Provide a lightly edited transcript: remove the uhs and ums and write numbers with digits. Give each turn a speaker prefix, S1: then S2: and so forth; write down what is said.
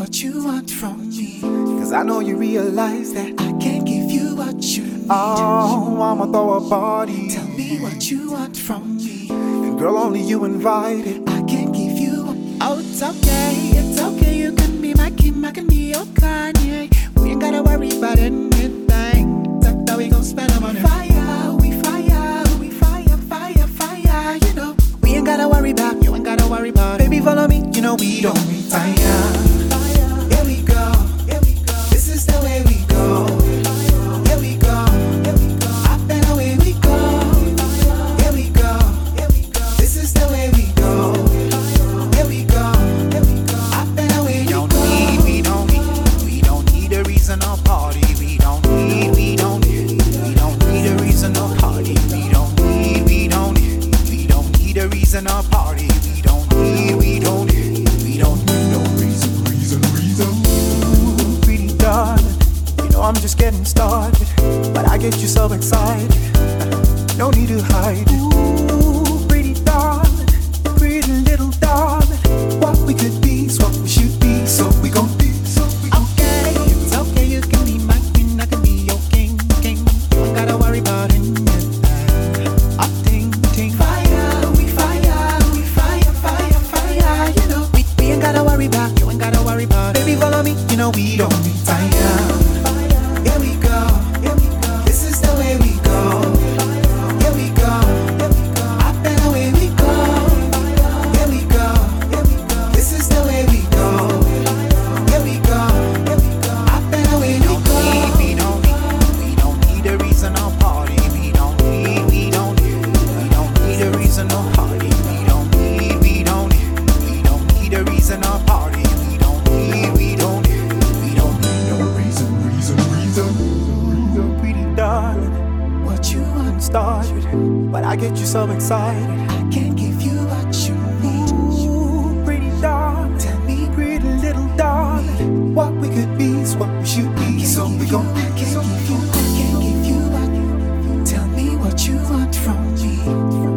S1: what you want from me. Cause I know you realize that I can't give you what you need. Oh, I'ma throw a party. Tell me what you want from me. And girl, only you invited. I can't give you. Oh, it's okay, you can be my king, I can be your Kanye. We ain't gotta worry about anything. That's how we gon' spend our money. Fire, you know. We ain't gotta worry about, you ain't gotta worry about. Baby, follow me, you know we don't retire. Here we go, this is the way we go. Here we go, up and away we go. Here we go, this is the way we go. Here we go, up and away we go. We don't need a reason to party. We don't need a reason to party. We don't need a reason to party. We don't need no reason. Ooh, pretty darling, you know I'm just getting started, but I get you so excited. No need to hide. Ooh, pretty darling, pretty little darling. What we could be is what we should be, so we gon' be. Okay, it's okay, you can be my queen, I can be your king. You ain't gotta worry about anything. Up ting. You know, we ain't gotta worry about, you ain't gotta worry about. Baby, follow me, you know we don't retire. Here we go, this is the way we go. Here we go, up and away we go. Here we go, this is the way we go. Here we go, up and away we go. We don't need a reason to party. We don't need a reason to party. We don't need a reason to party. We don't need no reason. Pretty darling, what you want started, but I get you so excited. I can't give you what you need. Ooh, pretty darling, tell me, pretty little darling, what we could be is what we should be. So we gon' I can't give you what. Tell me what you want from me.